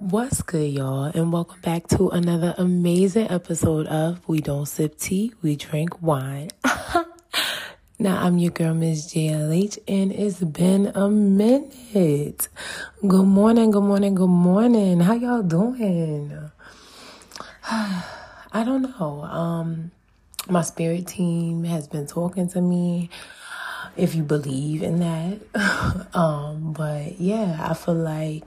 What's good, y'all, and welcome back to another amazing episode of We Don't Sip Tea, We Drink Wine. Now, I'm your girl, Miss JLH, and it's been a minute. Good morning, good morning, good morning. How y'all doing? I don't know. My spirit team has been talking to me, if you believe in that. But yeah, I feel like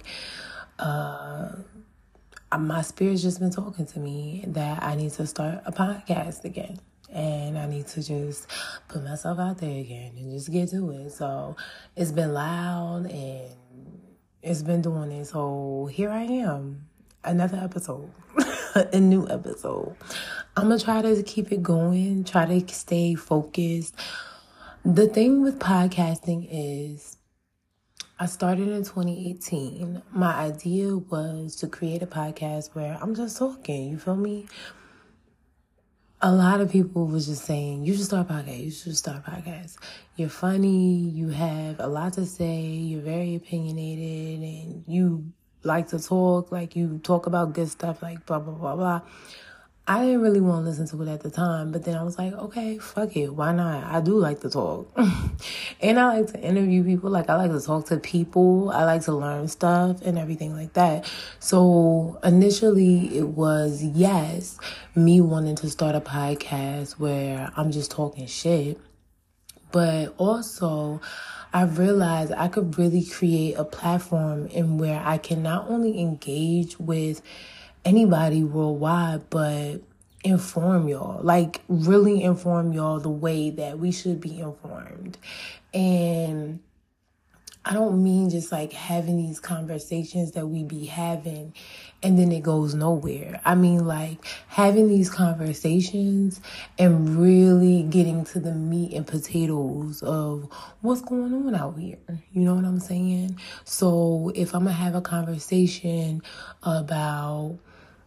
my spirit's just been talking to me that I need to start a podcast again. And I need to just put myself out there again and just get to it. So it's been loud and it's been doing it. So here I am, another episode, a new episode. I'm going to try to keep it going, try to stay focused. The thing with podcasting is I started in 2018. My idea was to create a podcast where I'm just talking, you feel me? A lot of people was just saying, you should start a podcast, you should start a podcast. You're funny, you have a lot to say, you're very opinionated, and you like to talk, like you talk about good stuff, like blah, blah, blah, blah. I didn't really want to listen to it at the time, but then I was like, okay, fuck it. Why not? I do like to talk. And I like to interview people. Like, I like to talk to people. I like to learn stuff and everything like that. So initially it was, yes, me wanting to start a podcast where I'm just talking shit. But also, I realized I could really create a platform in where I can not only engage with anybody worldwide, but inform y'all, like really inform y'all the way that we should be informed. And I don't mean just like having these conversations that we be having and then it goes nowhere. I mean like having these conversations and really getting to the meat and potatoes of what's going on out here. You know what I'm saying? So if I'm going to have a conversation about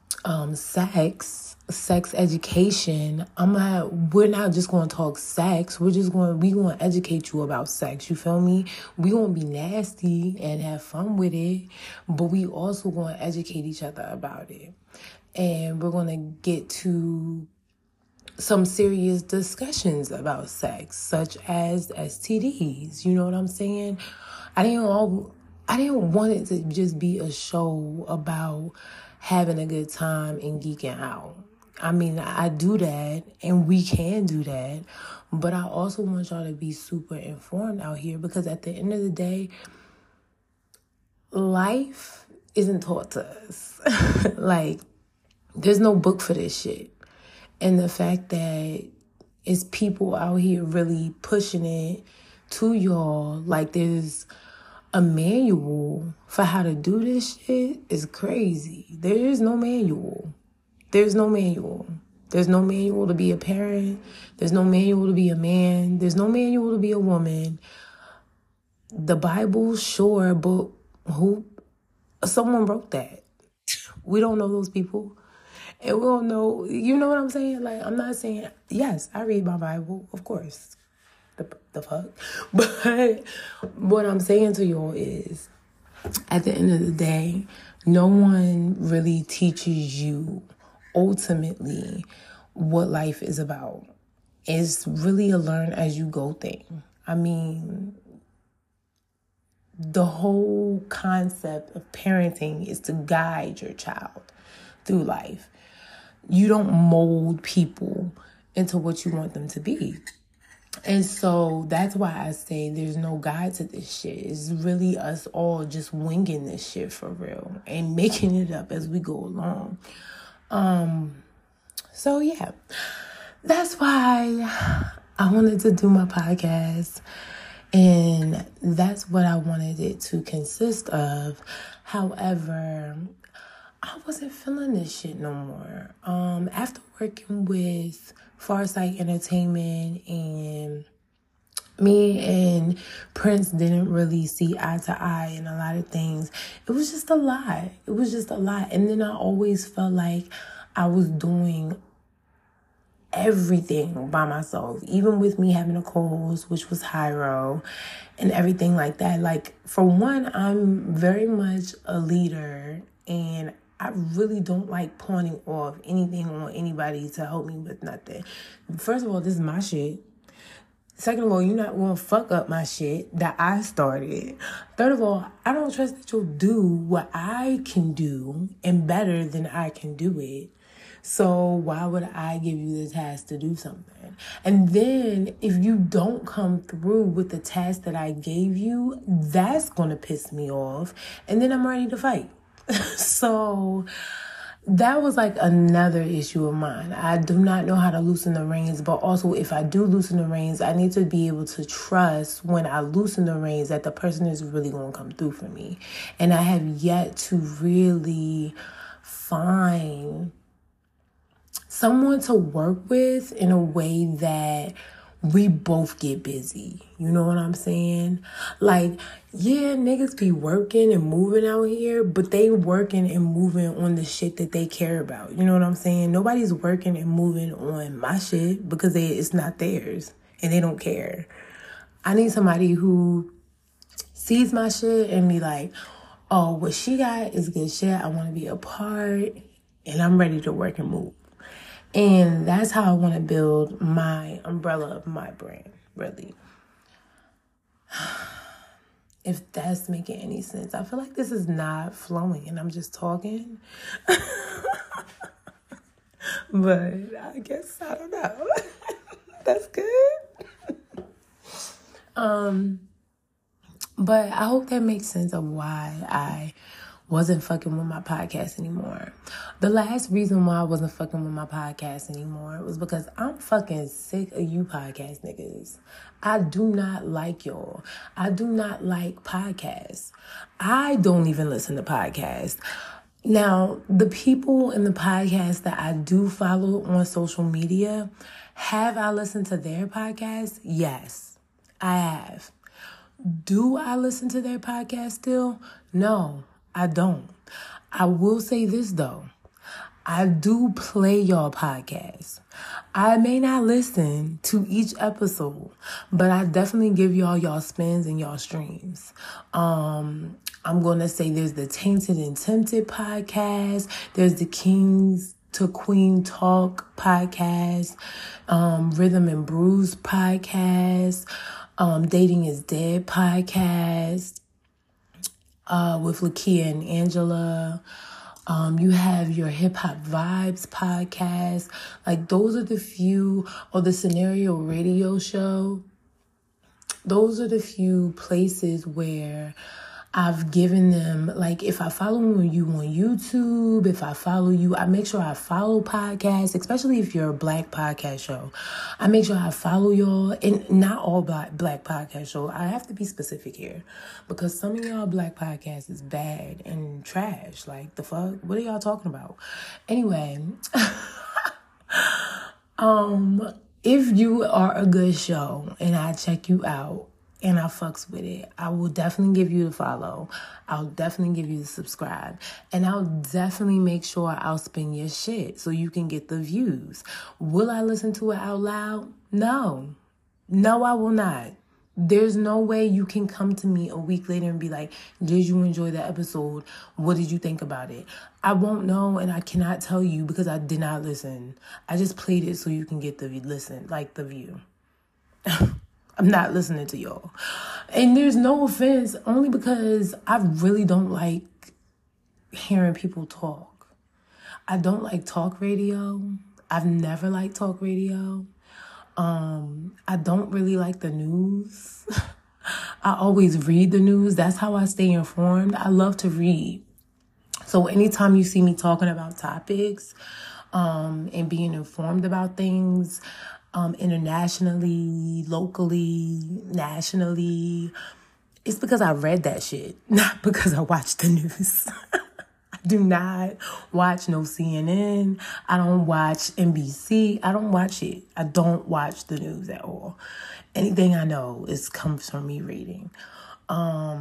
sex education, we're not just going to talk sex. We going to educate you about sex. You feel me? We going to be nasty and have fun with it, but we also going to educate each other about it. And we're going to get to some serious discussions about sex, such as STDs. You know what I'm saying? I didn't want it to just be a show about having a good time and geeking out. I mean, I do that and we can do that, but I also want y'all to be super informed out here because at the end of the day, life isn't taught to us. Like, there's no book for this shit. And the fact that it's people out here really pushing it to y'all, like there's a manual for how to do this shit is crazy. There is no manual. There's no manual. There's no manual to be a parent. There's no manual to be a man. There's no manual to be a woman. The Bible, sure, but someone wrote that. We don't know those people. And we don't know, you know what I'm saying? Like, I'm not saying, yes, I read my Bible, of course. The fuck? But what I'm saying to y'all is, at the end of the day, no one really teaches you ultimately what life is about. It's really a learn as you go thing. I mean, the whole concept of parenting is to guide your child through life. You don't mold people into what you want them to be. And so that's why I say there's no guide to this shit. It's really us all just winging this shit for real and making it up as we go along. So yeah, that's why I wanted to do my podcast. And that's what I wanted it to consist of. However, I wasn't feeling this shit no more. After working with Farsight Entertainment and me and Prince didn't really see eye to eye in a lot of things. It was just a lot. It was just a lot. And then I always felt like I was doing everything by myself, even with me having a co-host, which was Hyro, and everything like that. Like, for one, I'm very much a leader And I really don't like pawning off anything on anybody to help me with nothing. First of all, this is my shit. Second of all, you're not going to fuck up my shit that I started. Third of all, I don't trust that you'll do what I can do and better than I can do it. So why would I give you the task to do something? And then if you don't come through with the task that I gave you, that's going to piss me off. And then I'm ready to fight. So that was like another issue of mine. I do not know how to loosen the reins, but also if I do loosen the reins, I need to be able to trust when I loosen the reins that the person is really going to come through for me. And I have yet to really find someone to work with in a way that we both get busy. You know what I'm saying? Like, yeah, niggas be working and moving out here, but they working and moving on the shit that they care about. You know what I'm saying? Nobody's working and moving on my shit because it's not theirs and they don't care. I need somebody who sees my shit and be like, oh, what she got is good shit. I want to be a part and I'm ready to work and move. And that's how I want to build my umbrella of my brand, really. If that's making any sense. I feel like this is not flowing and I'm just talking. But I guess, I don't know. That's good. But I hope that makes sense of why I wasn't fucking with my podcast anymore. The last reason why I wasn't fucking with my podcast anymore was because I'm fucking sick of you podcast niggas. I do not like y'all. I do not like podcasts. I don't even listen to podcasts. Now, the people in the podcast that I do follow on social media, have I listened to their podcast? Yes, I have. Do I listen to their podcast still? No, I don't. I will say this though. I do play y'all podcasts. I may not listen to each episode, but I definitely give y'all spins and y'all streams. I'm going to say there's the Tainted and Tempted podcast. There's the Kings to Queen Talk podcast. Rhythm and Brews podcast. Dating is Dead podcast. With Lakia and Angela. You have your Hip Hop Vibes podcast. Like, those are the few, or the Scenario Radio Show. Those are the few places where I've given them, like, if I follow you on YouTube, if I follow you, I make sure I follow podcasts, especially if you're a Black podcast show. I make sure I follow y'all, and not all Black podcast show. I have to be specific here because some of y'all Black podcasts is bad and trash. Like, the fuck? What are y'all talking about? Anyway, if you are a good show and I check you out, and I fucks with it, I will definitely give you the follow. I'll definitely give you the subscribe. And I'll definitely make sure I'll spin your shit so you can get the views. Will I listen to it out loud? No. No, I will not. There's no way you can come to me a week later and be like, did you enjoy the episode? What did you think about it? I won't know, and I cannot tell you because I did not listen. I just played it so you can get the the view. I'm not listening to y'all. And there's no offense, only because I really don't like hearing people talk. I don't like talk radio. I've never liked talk radio. I don't really like the news. I always read the news. That's how I stay informed. I love to read. So anytime you see me talking about topics, and being informed about things, internationally, locally, nationally, it's because I read that shit, not because I watched the news. I do not watch no CNN. I don't watch NBC. I don't watch it. I don't watch the news at all. Anything I know comes from me reading. I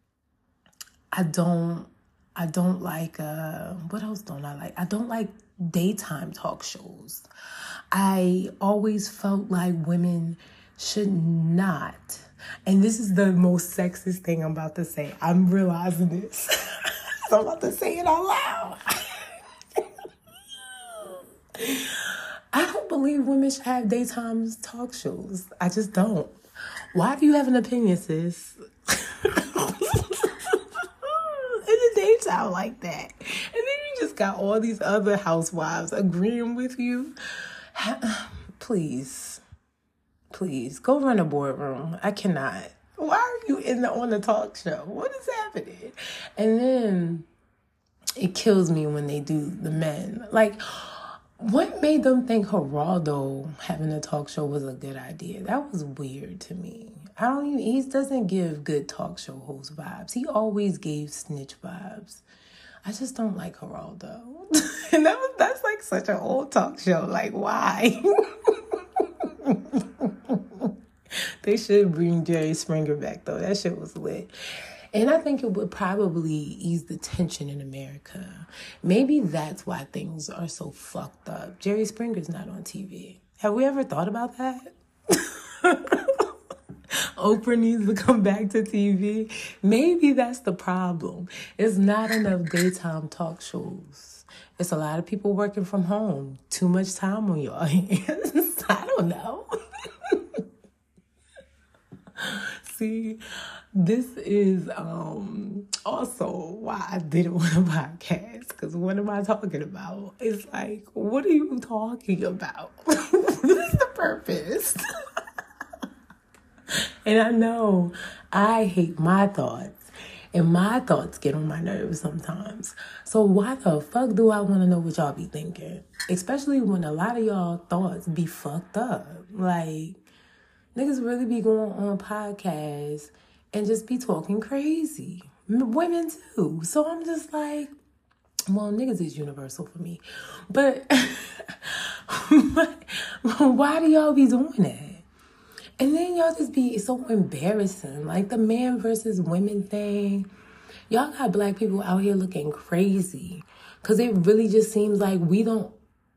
don't like, what else don't I like? I don't like daytime talk shows. I always felt like women should not. And this is the most sexist thing I'm about to say. I'm realizing this. I'm about to say it out loud. I don't believe women should have daytime talk shows. I just don't. Why do you have an opinion, sis? In the daytime like that. And then you just got all these other housewives agreeing with you. Please, go run a boardroom. I cannot. Why are you on the talk show? What is happening? And then it kills me when they do the men. Like, what made them think Geraldo having a talk show was a good idea? That was weird to me. He doesn't give good talk show host vibes. He always gave snitch vibes. I just don't like Geraldo. And that's like such an old talk show. Like, why? They should bring Jerry Springer back, though. That shit was lit. And I think it would probably ease the tension in America. Maybe that's why things are so fucked up. Jerry Springer's not on TV. Have we ever thought about that? Oprah needs to come back to TV. Maybe that's the problem. It's not enough daytime talk shows. It's a lot of people working from home. Too much time on your hands. I don't know. See, this is also why I didn't want a podcast. Because what am I talking about? It's like, what are you talking about? What is the purpose? And I know I hate my thoughts. And my thoughts get on my nerves sometimes. So why the fuck do I want to know what y'all be thinking? Especially when a lot of y'all thoughts be fucked up. Like, niggas really be going on podcasts and just be talking crazy. Women too. So I'm just like, well, niggas is universal for me. But why do y'all be doing that? And then y'all just be so embarrassing. Like the man versus women thing. Y'all got black people out here looking crazy. Because it really just seems like we don't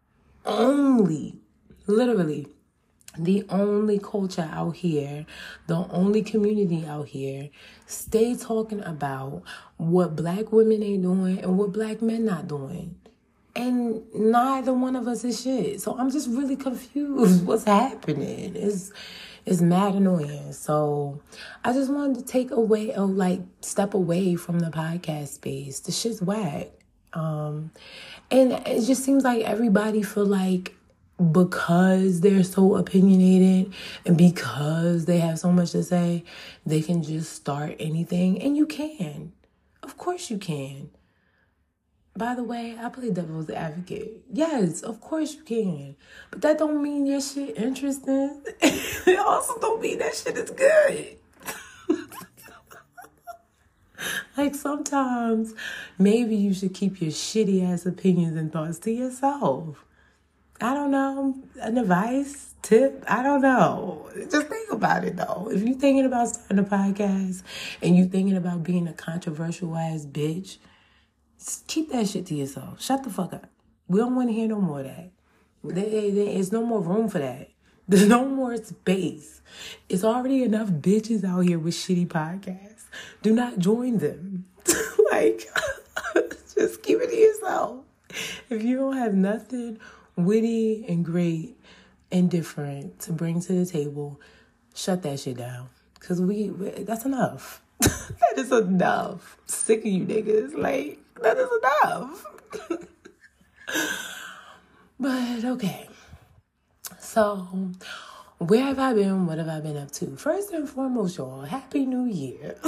literally, the only culture out here, the only community out here, stay talking about what black women ain't doing and what black men not doing. And neither one of us is shit. So I'm just really confused. What's happening? It's mad annoying. So I just wanted to step away from the podcast space. The shit's whack. And it just seems like everybody feel like because they're so opinionated and because they have so much to say, they can just start anything. And you can. Of course you can. By the way, I play devil's advocate. Yes, of course you can. But that don't mean your shit interesting. It also don't mean that shit is good. Like sometimes, maybe you should keep your shitty ass opinions and thoughts to yourself. I don't know, an advice, tip, I don't know. Just think about it, though. If you're thinking about starting a podcast and you're thinking about being a controversial ass bitch, keep that shit to yourself. Shut the fuck up. We don't want to hear no more of that. There's no more room for that. There's no more space. It's already enough bitches out here with shitty podcasts. Do not join them. Just keep it to yourself. If you don't have nothing witty and great and different to bring to the table, shut that shit down. Because that's enough. That is enough. Sick of you niggas. Like, that is enough. But okay. So, where have I been? What have I been up to? First and foremost, y'all, Happy New Year.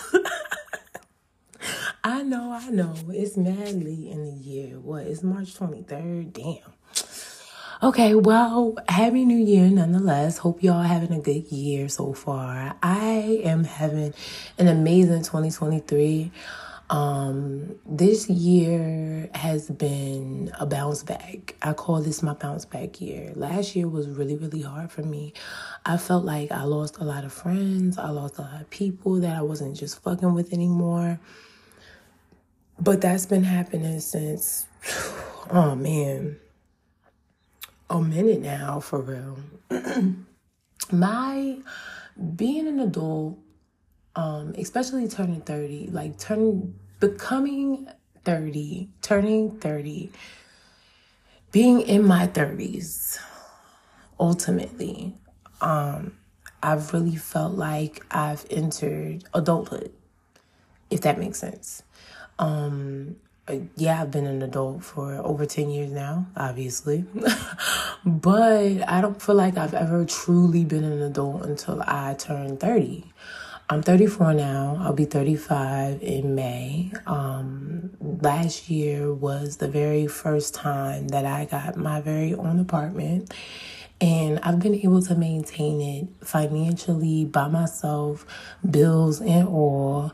I know. It's madly in the year. What? It's March 23rd? Damn. Okay, well, Happy New Year nonetheless. Hope y'all having a good year so far. I am having an amazing 2023. This year has been a bounce back. I call this my bounce back year. Last year was really, really hard for me. I felt like I lost a lot of friends. I lost a lot of people that I wasn't just fucking with anymore. But that's been happening since, oh man, a minute now, for real. Being an adult, especially turning 30, becoming 30, turning 30, being in my 30s, ultimately, I've really felt like I've entered adulthood, if that makes sense. Yeah, I've been an adult for over 10 years now, obviously. But I don't feel like I've ever truly been an adult until I turned 30. I'm 34 now. I'll be 35 in May. Last year was the very first time that I got my very own apartment. And I've been able to maintain it financially by myself, bills and all.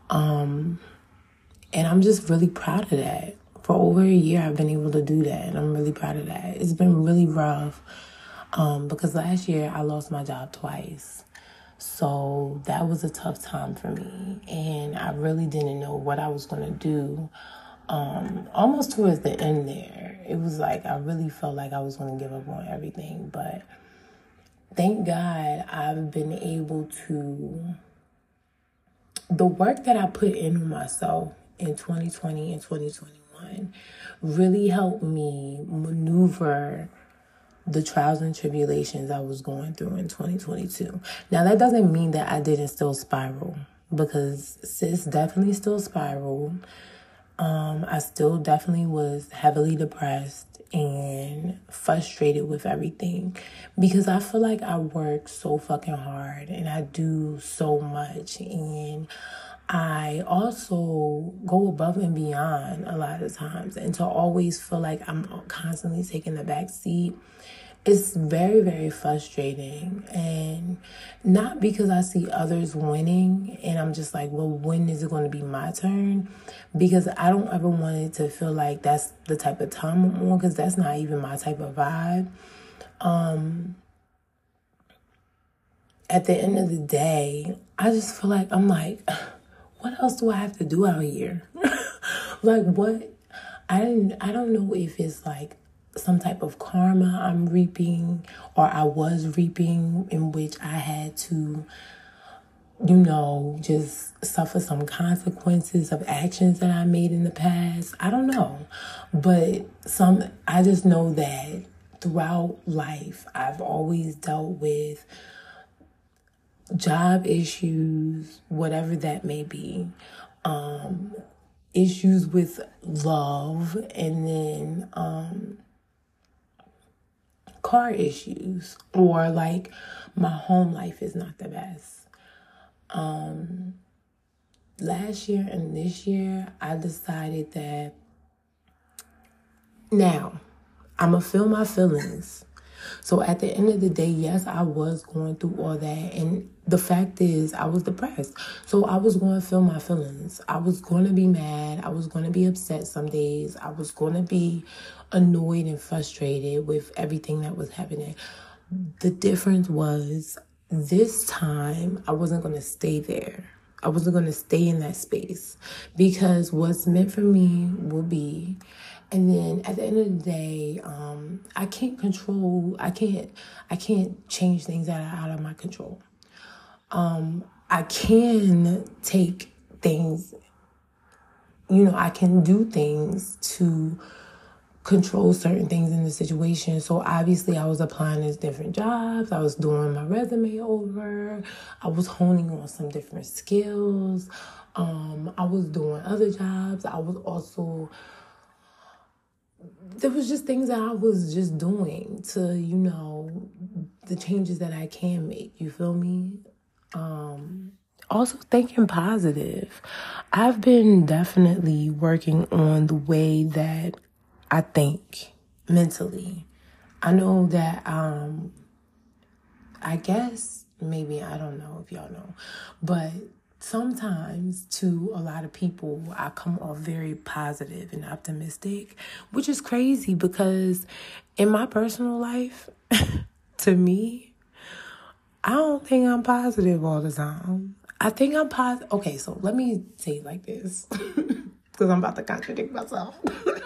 And I'm just really proud of that. For over a year, I've been able to do that, and I'm really proud of that. It's been really rough because last year I lost my job twice. So that was a tough time for me, and I really didn't know what I was going to do. Almost towards the end there, it was like I really felt like I was going to give up on everything. But thank God I've been able to... The work that I put into myself in 2020 and 2021 really helped me maneuver the trials and tribulations I was going through in 2022. Now, that doesn't mean that I didn't still spiral, because sis definitely still spiraled. I still definitely was heavily depressed and frustrated with everything, because I feel like I work so fucking hard and I do so much, and I also go above and beyond a lot of times, and to always feel like I'm constantly taking the back seat, it's very, very frustrating. And not because I see others winning and I'm just like, well, when is it going to be my turn? Because I don't ever want it to feel like that's the type of time I'm on, because that's not even my type of vibe. At the end of the day, I just feel like I'm like, what else do I have to do out here? Like, what? I don't know if it's like some type of karma I'm reaping, or I was reaping, in which I had to, just suffer some consequences of actions that I made in the past. I don't know. But I just know that throughout life, I've always dealt with job issues, whatever that may be, issues with love, and then car issues, or like my home life is not the best. Last year and this year, I decided that now I'm gonna feel my feelings. So at the end of the day, yes, I was going through all that. And the fact is, I was depressed. So I was going to feel my feelings. I was going to be mad. I was going to be upset some days. I was going to be annoyed and frustrated with everything that was happening. The difference was, this time, I wasn't going to stay there. I wasn't going to stay in that space, because what's meant for me will be. And then at the end of the day, I can't change things that are out of my control. I can take things, I can do things to control certain things in the situation. So obviously I was applying to different jobs. I was doing my resume over. I was honing on some different skills. I was doing other jobs. I was also... There was just things that I was just doing to, the changes that I can make. You feel me? Also thinking positive. I've been definitely working on the way that I think mentally. I know that, I guess, maybe, I don't know if y'all know, but sometimes to a lot of people, I come off very positive and optimistic, which is crazy, because in my personal life, to me, I don't think I'm positive all the time. I think I'm positive. Okay, so let me say it like this, because I'm about to contradict myself.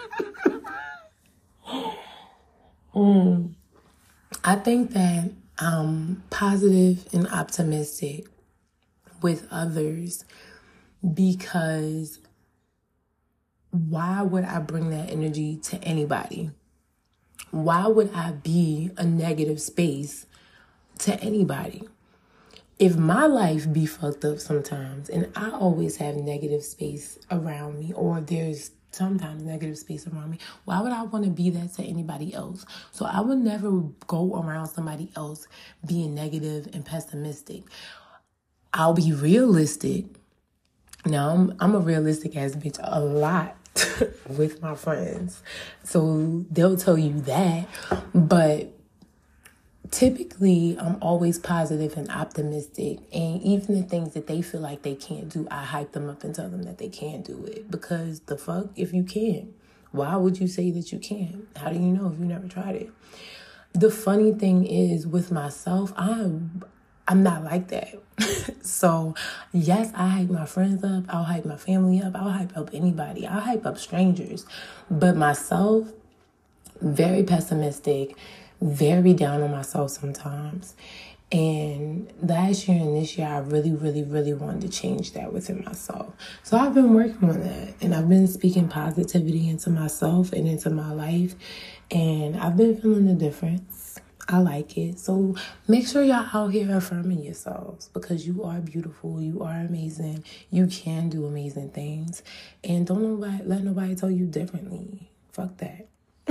I think that I'm positive and optimistic with others because why would I bring that energy to anybody? Why would I be a negative space to anybody? If my life be fucked up sometimes and I always have negative space around me, or there's sometimes negative space around me, why would I want to be that to anybody else? So I would never go around somebody else being negative and pessimistic. I'll be realistic. Now, I'm a realistic ass bitch a lot with my friends. So they'll tell you that. But typically, I'm always positive and optimistic. And even the things that they feel like they can't do, I hype them up and tell them that they can do it. Because the fuck if you can? Why would you say that you can? How do you know if you never tried it? The funny thing is, with myself, I'm not like that. So, yes, I hype my friends up. I'll hype my family up. I'll hype up anybody. I'll hype up strangers. But myself, very pessimistic, very down on myself sometimes. And last year and this year, I really, really, really wanted to change that within myself. So I've been working on that. And I've been speaking positivity into myself and into my life. And I've been feeling the difference. I like it. So make sure y'all out here affirming yourselves, because you are beautiful. You are amazing. You can do amazing things. And don't let nobody tell you differently. Fuck that.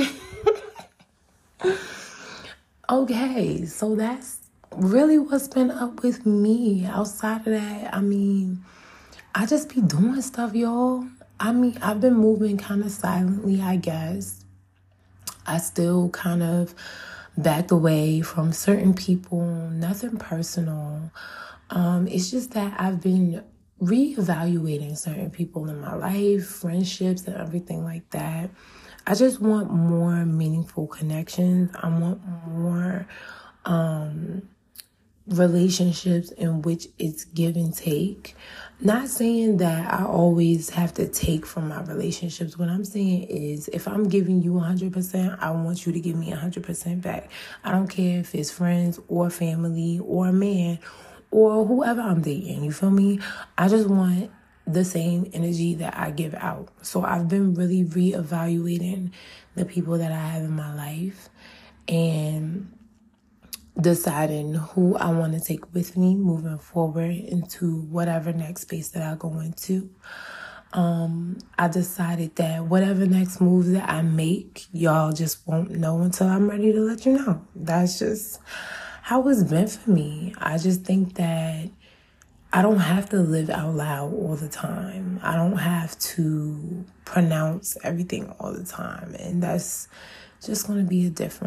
Okay, so that's really what's been up with me. Outside of that, I just be doing stuff, y'all. I've been moving kind of silently, I guess. I still kind of backed away from certain people, nothing personal. It's just that I've been reevaluating certain people in my life, friendships and everything like that. I just want more meaningful connections. I want more relationships in which it's give and take. Not saying that I always have to take from my relationships. What I'm saying is, if I'm giving you 100%, I want you to give me 100% back. I don't care if it's friends or family or a man or whoever I'm dating. You feel me? I just want the same energy that I give out. So I've been really reevaluating the people that I have in my life and deciding who I want to take with me moving forward into whatever next space that I go into. I decided that whatever next move that I make, y'all just won't know until I'm ready to let you know. That's just how it's been for me. I just think that I don't have to live out loud all the time. I don't have to pronounce everything all the time. And that's just going to be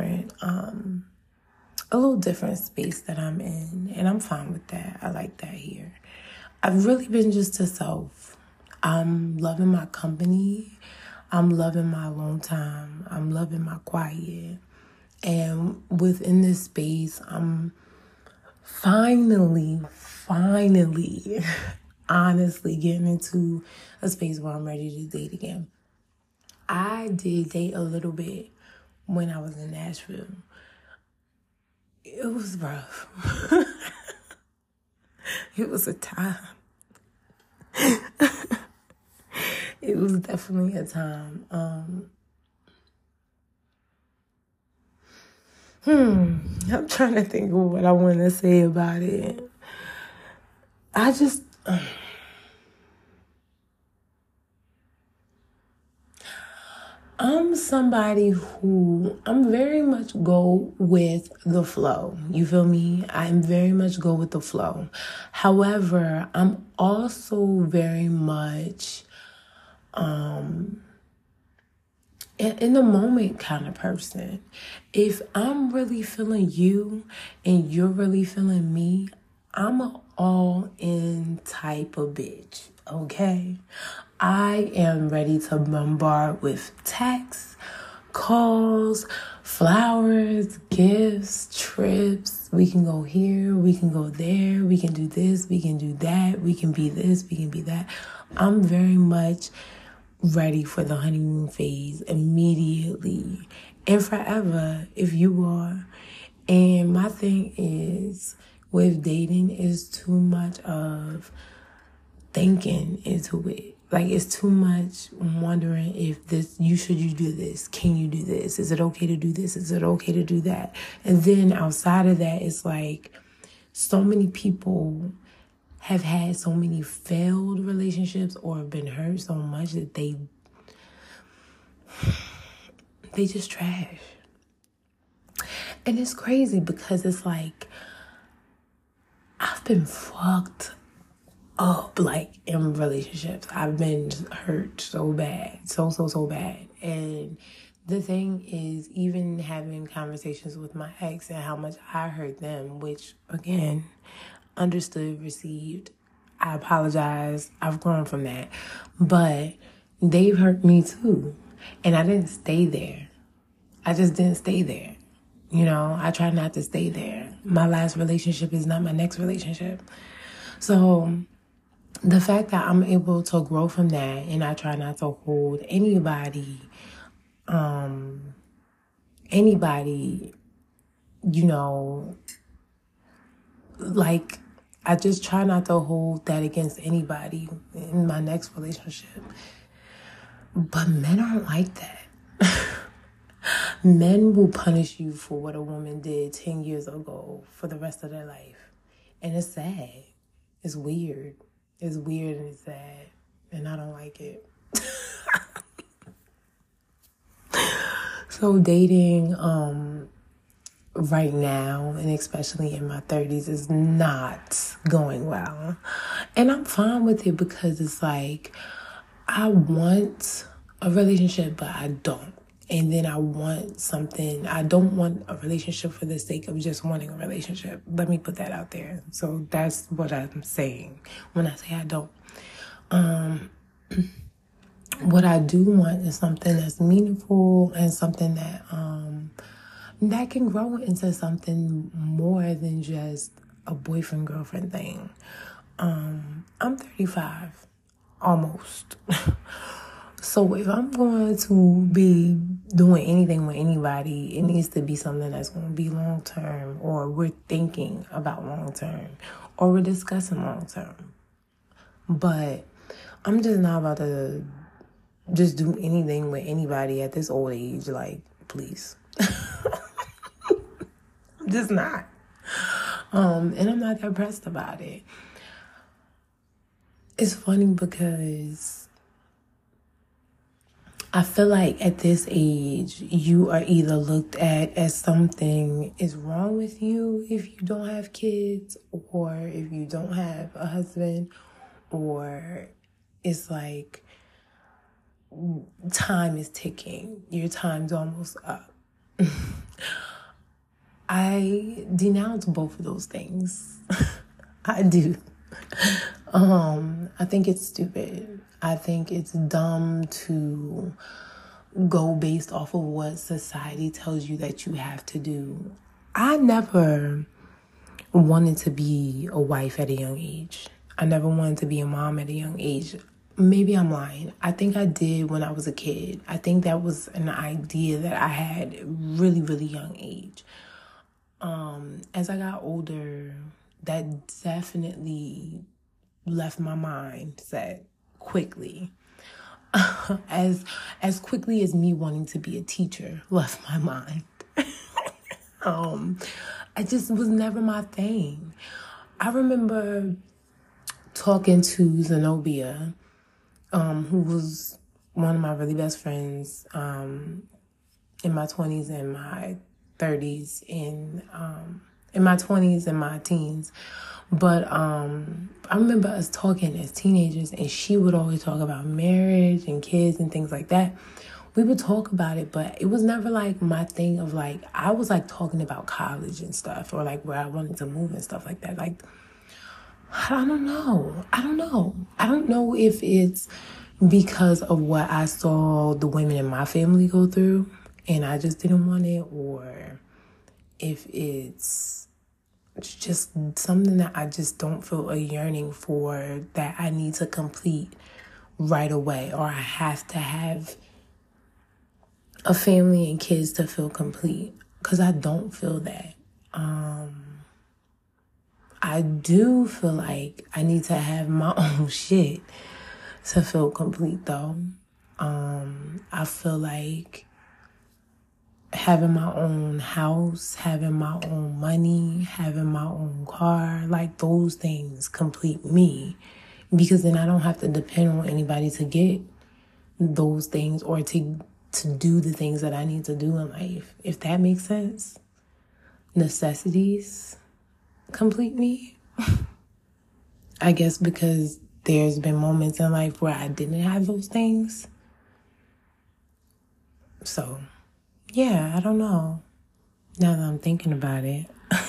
a little different space that I'm in. And I'm fine with that. I like that here. I've really been just a self. I'm loving my company. I'm loving my alone time. I'm loving my quiet. And within this space, I'm finally, honestly getting into a space where I'm ready to date again. I did date a little bit when I was in Nashville. It was rough. It was a time. It was definitely a time. I'm trying to think of what I want to say about it. I'm somebody who, I'm very much go with the flow. You feel me? I'm very much go with the flow. However, I'm also very much in the moment kind of person. If I'm really feeling you and you're really feeling me, I'm an all-in type of bitch, okay? I am ready to bombard with texts, calls, flowers, gifts, trips. We can go here, we can go there, we can do this, we can do that, we can be this, we can be that. I'm very much ready for the honeymoon phase immediately and forever if you are. And my thing is, with dating is too much of thinking into it. Like, it's too much wondering if you do this? Can you do this? Is it okay to do this? Is it okay to do that? And then outside of that, it's like so many people have had so many failed relationships or have been hurt so much that they just trash. And it's crazy because it's like, I've been fucked up, like, in relationships. I've been hurt so bad, so bad. And the thing is, even having conversations with my ex and how much I hurt them, which, again, understood, received, I apologize, I've grown from that. But they've hurt me too. And I didn't stay there. I just didn't stay there. You know, I try not to stay there. My last relationship is not my next relationship. So the fact that I'm able to grow from that, and I try not to hold anybody, you know, like, I just try not to hold that against anybody in my next relationship. But men aren't like that. Men will punish you for what a woman did 10 years ago for the rest of their life. And it's sad. It's weird. It's weird and it's sad. And I don't like it. So dating right now, and especially in my 30s, is not going well. And I'm fine with it because it's like, I want a relationship, but I don't. And then I want something. I don't want a relationship for the sake of just wanting a relationship. Let me put that out there. So that's what I'm saying when I say I don't. What I do want is something that's meaningful and something that that can grow into something more than just a boyfriend-girlfriend thing. I'm 35, almost. So if I'm going to be doing anything with anybody, it needs to be something that's going to be long-term, or we're thinking about long-term, or we're discussing long-term. But I'm just not about to just do anything with anybody at this old age. Like, please. I'm just not. And I'm not that pressed about it. It's funny because I feel like at this age, you are either looked at as something is wrong with you if you don't have kids, or if you don't have a husband, or it's like time is ticking. Your time's almost up. I denounce both of those things. I do. I think it's stupid. I think it's dumb to go based off of what society tells you that you have to do. I never wanted to be a wife at a young age. I never wanted to be a mom at a young age. Maybe I'm lying. I think I did when I was a kid. I think that was an idea that I had at a really, really young age. As I got older, that definitely left my mindset quickly. As quickly as me wanting to be a teacher left my mind. I just was never my thing. I remember talking to Zenobia, who was one of my really best friends in my 20s and my 30s, in my 20s and my teens. But I remember us talking as teenagers, and she would always talk about marriage and kids and things like that. We would talk about it, but it was never like my thing of like, I was like talking about college and stuff, or like where I wanted to move and stuff like that. Like, I don't know. I don't know if it's because of what I saw the women in my family go through and I just didn't want it, or if it's just something that I just don't feel a yearning for, that I need to complete right away, or I have to have a family and kids to feel complete, because I don't feel that. I do feel like I need to have my own shit. to feel complete, though. I feel like having my own house, having my own money, having my own car, like those things complete me. Because then I don't have to depend on anybody to get those things or to do the things that I need to do in life. If that makes sense. Necessities complete me. I guess because there's been moments in life where I didn't have those things. So, yeah, I don't know. Now that I'm thinking about it.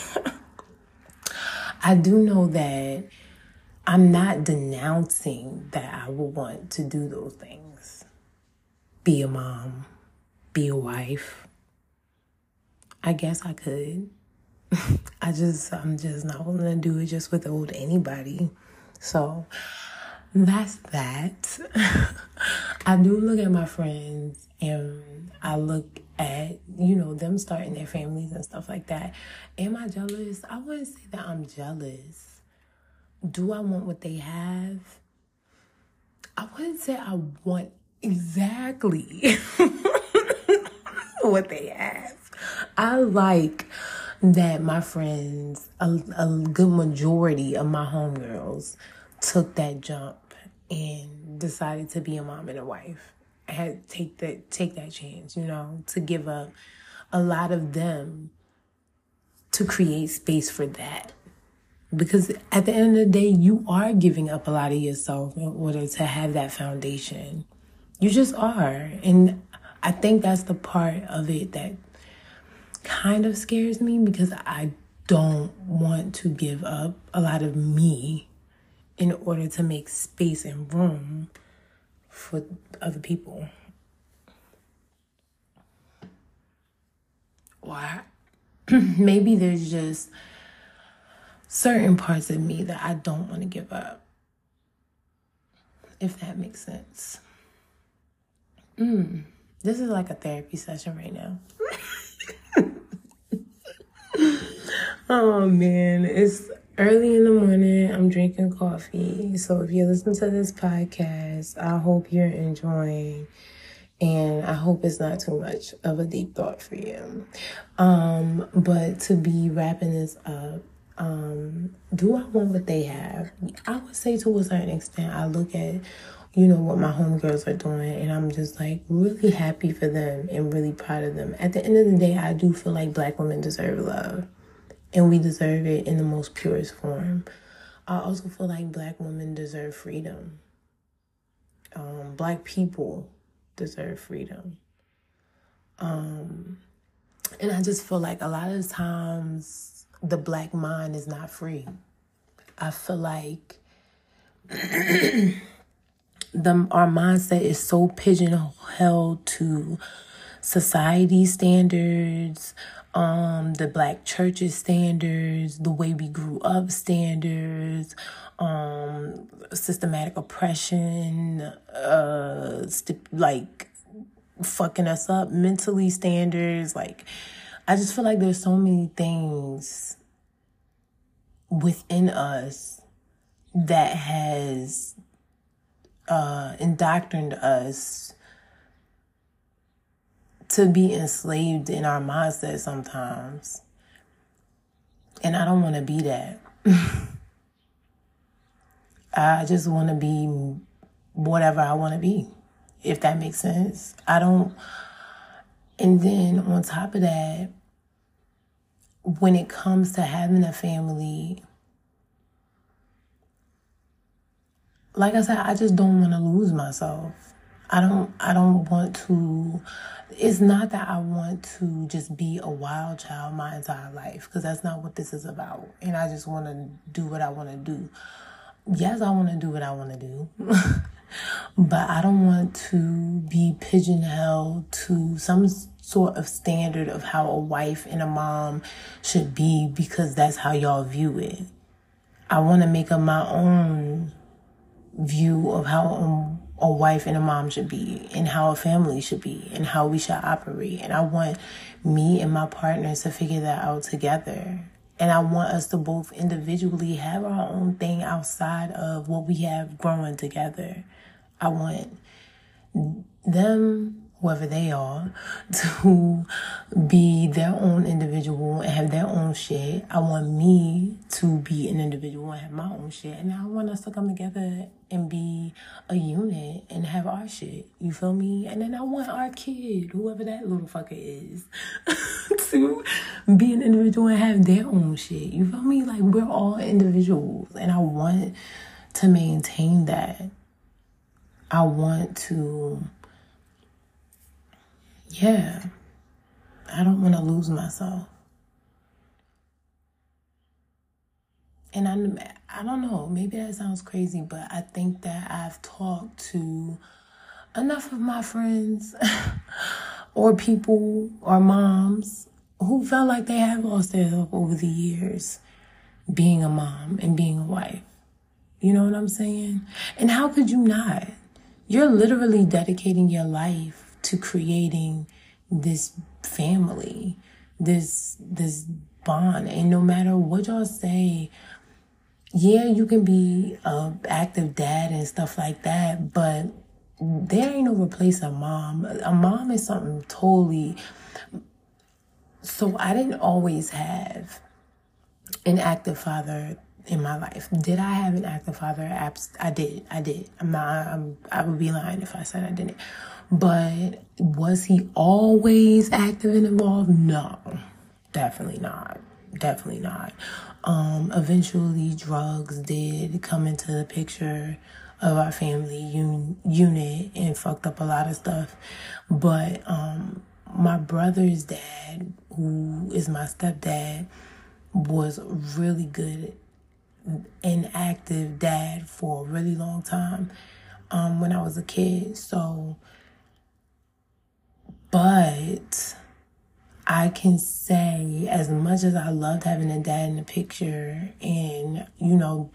I do know that I'm not denouncing that I would want to do those things. Be a mom, be a wife. I guess I could. I'm just not willing to do it just without anybody. So that's that. I do look at my friends and I look at, them starting their families and stuff like that. Am I jealous? I wouldn't say that I'm jealous. Do I want what they have? I wouldn't say I want exactly what they have. I like that my friends, a good majority of my homegirls, took that jump and decided to be a mom and a wife. I had to take that chance, to give up a lot of them to create space for that. Because at the end of the day, you are giving up a lot of yourself in order to have that foundation. You just are. And I think that's the part of it that kind of scares me, because I don't want to give up a lot of me in order to make space and room for other people. Or maybe there's just certain parts of me that I don't want to give up, if that makes sense. This is like a therapy session right now. Oh man, it's early in the morning. I'm drinking coffee. So if you listen to this podcast, I hope you're enjoying, and I hope it's not too much of a deep thought for you. But to be wrapping this up, do I want what they have? I would say to a certain extent, I look at, what my homegirls are doing, and I'm just like really happy for them and really proud of them. At the end of the day, I do feel like Black women deserve love, and we deserve it in the most purest form. I also feel like Black women deserve freedom. Black people deserve freedom. And I just feel like a lot of times the Black mind is not free. I feel like our mindset is so pigeonholed to society standards, the Black church's standards, the way we grew up standards, systematic oppression, like fucking us up mentally standards. Like, I just feel like there's so many things within us that has indoctrinated us to be enslaved in our mindset sometimes. And I don't want to be that. I just want to be whatever I want to be, if that makes sense. And then on top of that, when it comes to having a family, like I said, I just don't want to lose myself. I don't want to. It's not that I want to just be a wild child my entire life, because that's not what this is about. And I just want to do what I want to do. Yes, I want to do what I want to do. But I don't want to be pigeonholed to some sort of standard of how a wife and a mom should be, because that's how y'all view it. I want to make up my own view of how a wife and a mom should be, and how a family should be, and how we should operate. And I want me and my partners to figure that out together. And I want us to both individually have our own thing outside of what we have growing together. I want them, whoever they are, to be their own individual and have their own shit. I want me to be an individual and have my own shit. And I want us to come together and be a unit and have our shit. You feel me? And then I want our kid, whoever that little fucker is, to be an individual and have their own shit. You feel me? Like, we're all individuals. And I want to maintain that. I want to... Yeah, I don't want to lose myself. And I don't know, maybe that sounds crazy, but I think that I've talked to enough of my friends or people or moms who felt like they have lost their self over the years being a mom and being a wife. You know what I'm saying? And how could you not? You're literally dedicating your life to creating this family, this bond. And no matter what y'all say, yeah, you can be an active dad and stuff like that, but there ain't no replace a mom. A mom is something totally... So I didn't always have an active father in my life. Did I have an active father? I did. I would be lying if I said I didn't. But was he always active and involved? No, definitely not. Definitely not. Eventually drugs did come into the picture of our family unit and fucked up a lot of stuff. But my brother's dad, who is my stepdad, was really good and active dad for a really long time when I was a kid. So, but I can say, as much as I loved having a dad in the picture, and you know,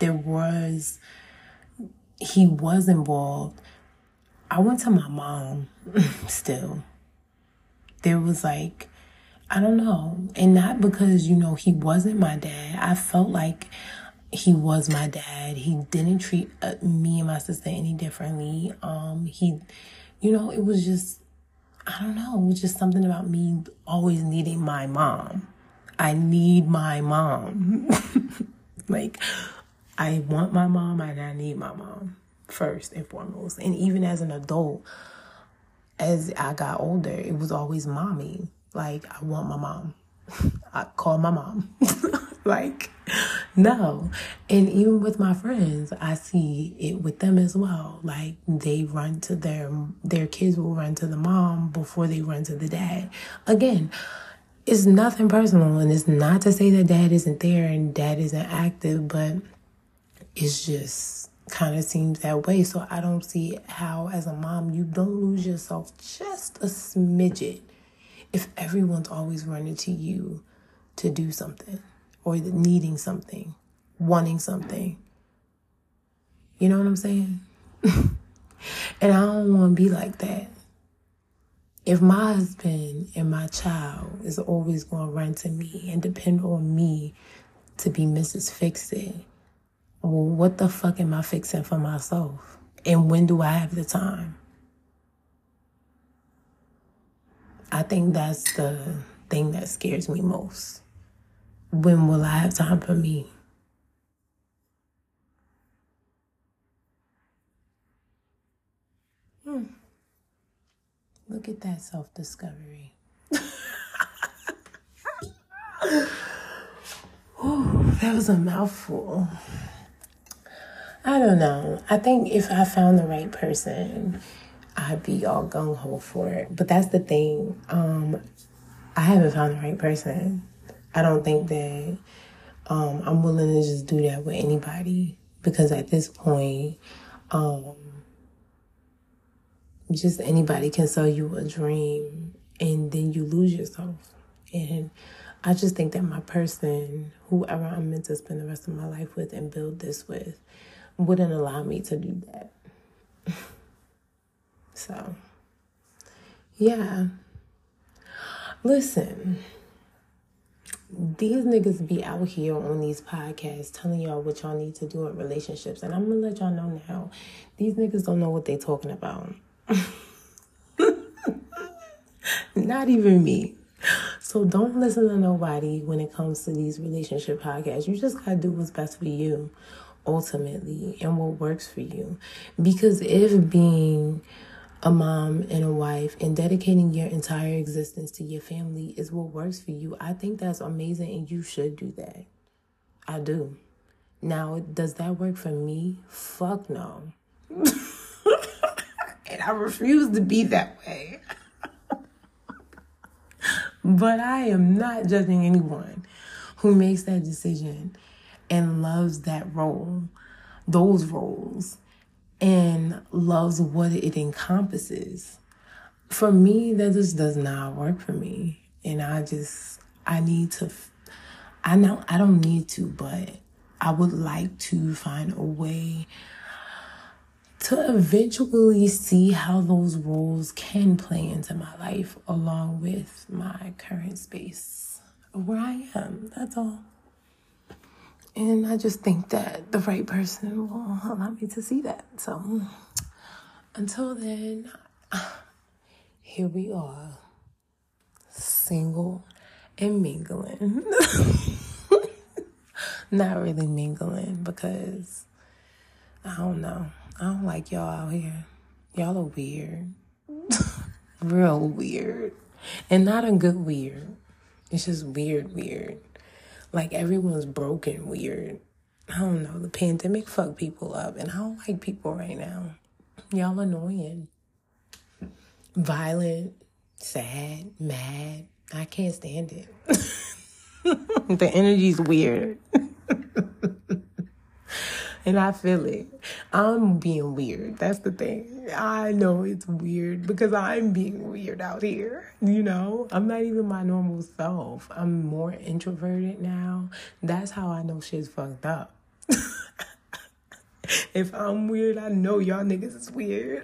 he was involved, I went to my mom still. There was like, I don't know, and not because, you know, he wasn't my dad. I felt like he was my dad. He didn't treat me and my sister any differently. You know, it was just, I don't know, it was just something about me always needing my mom. I need my mom. Like, I want my mom and I need my mom first and foremost. And even as an adult, as I got older, it was always mommy. Like, I want my mom. I call my mom. Like, no. And even with my friends, I see it with them as well. Like, they run to their kids will run to the mom before they run to the dad. Again, it's nothing personal, and it's not to say that dad isn't there and dad isn't active, but it's just kind of seems that way. So I don't see how, as a mom, you don't lose yourself just a smidget if everyone's always running to you to do something, or needing something, wanting something. You know what I'm saying? And I don't want to be like that. If my husband and my child is always going to run to me and depend on me to be Mrs. Fix-It, well, what the fuck am I fixing for myself? And when do I have the time? I think that's the thing that scares me most. When will I have time for me? Look at that self-discovery. Ooh, that was a mouthful. I don't know. I think if I found the right person, I'd be all gung-ho for it. But that's the thing. I haven't found the right person. I don't think that I'm willing to just do that with anybody. Because at this point, just anybody can sell you a dream and then you lose yourself. And I just think that my person, whoever I'm meant to spend the rest of my life with and build this with, wouldn't allow me to do that. So, yeah. Listen, these niggas be out here on these podcasts telling y'all what y'all need to do in relationships. And I'm going to let y'all know now, these niggas don't know what they talking about. Not even me. So don't listen to nobody when it comes to these relationship podcasts. You just got to do what's best for you, ultimately, and what works for you. Because if being a mom and a wife and dedicating your entire existence to your family is what works for you, I think that's amazing and you should do that. I do. Now, does that work for me? Fuck no. And I refuse to be that way. But I am not judging anyone who makes that decision and loves that role, those roles, and loves what it encompasses. For me, that just does not work for me. And I don't need to, but I would like to find a way to eventually see how those roles can play into my life along with my current space where I am. That's all. And I just think that the right person will allow me to see that. So until then, here we are, single and mingling. Not really mingling because, I don't know. I don't like y'all out here. Y'all are weird. Real weird. And not a good weird. It's just weird. Like everyone's broken weird. I don't know. The pandemic fucked people up. And I don't like people right now. Y'all annoying. Violent. Sad. Mad. I can't stand it. The energy's weird. And I feel it. I'm being weird. That's the thing. I know it's weird because I'm being weird out here. You know, I'm not even my normal self. I'm more introverted now. That's how I know shit's fucked up. If I'm weird, I know y'all niggas is weird.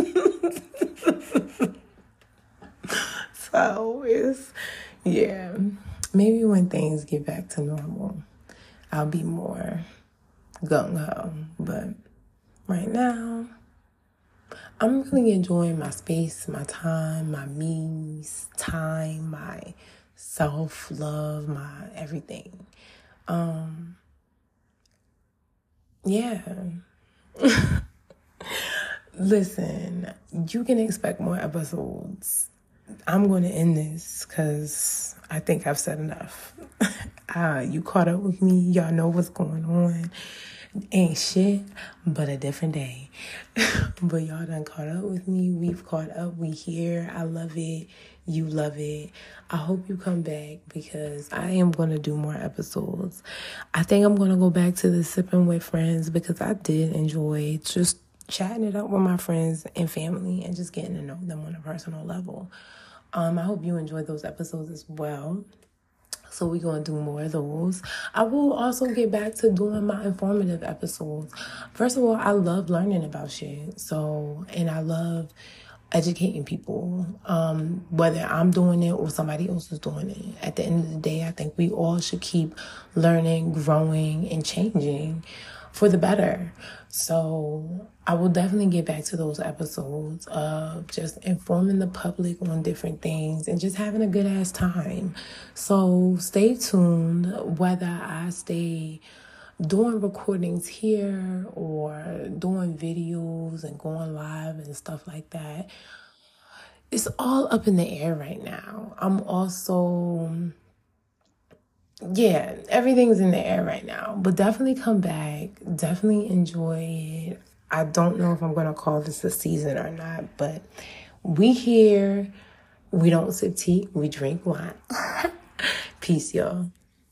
So yeah. Maybe when things get back to normal, I'll be more gung-ho. But right now, I'm really enjoying my space, my time, my me's time, my self-love, my everything. Yeah. Listen, you can expect more episodes. I'm going to end this because I think I've said enough. You caught up with me. Y'all know what's going on. Ain't shit but a different day. But y'all done caught up with me. We've caught up. We here. I love it. You love it. I hope you come back because I am going to do more episodes. I think I'm going to go back to the sipping with friends because I did enjoy just chatting it up with my friends and family and just getting to know them on a personal level. I hope you enjoyed those episodes as well. So we're going to do more of those. I will also get back to doing my informative episodes. First of all, I love learning about shit. And I love educating people, whether I'm doing it or somebody else is doing it. At the end of the day, I think we all should keep learning, growing, and changing for the better. So I will definitely get back to those episodes of just informing the public on different things and just having a good ass time. So stay tuned, whether I stay doing recordings here or doing videos and going live and stuff like that. It's all up in the air right now. Everything's in the air right now. But definitely come back. Definitely enjoy it. I don't know if I'm going to call this a season or not, but we here. We don't sip tea. We drink wine. Peace, y'all.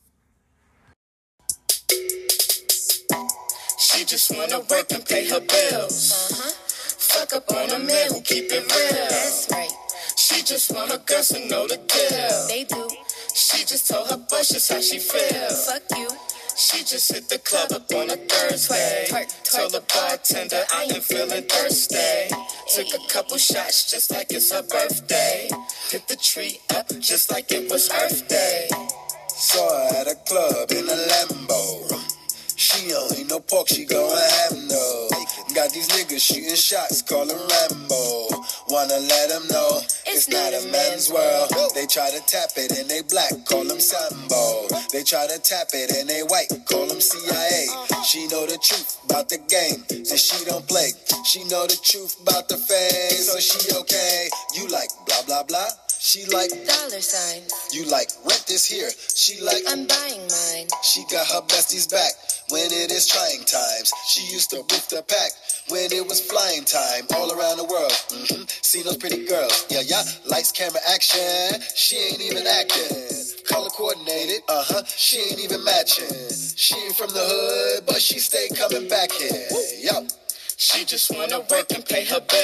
She just wanna work and pay her bills. Fuck up on a man who keep it real. That's right. She just want her girls to know the deal. They do. She just told her boss just how she feel. Fuck you. She just hit the club up on a Thursday. Told the bartender I am feeling thirsty. Took a couple shots just like it's her birthday. Hit the tree up just like it was Earth Day. Saw her at a club in a Lambo. She don't eat no pork, she goin' have no. Got these niggas shooting shots, call them Rambo. Wanna let them know it's not a man's world. They try to tap it and they black, call them Sambo. They try to tap it and they white, call them CIA. She know the truth about the game, and she don't play. She know the truth about the fame, so she okay. You like blah blah blah, she like $. You like rent this here, she like I'm buying mine. She got her besties back when it is trying times. She used to boost the pack when it was flying time all around the world. See those pretty girls, yeah, lights, camera, action. She ain't even acting. Color coordinated, she ain't even matching. She ain't from the hood, but she stay coming back here. Yo, She just wanna work and pay her bills.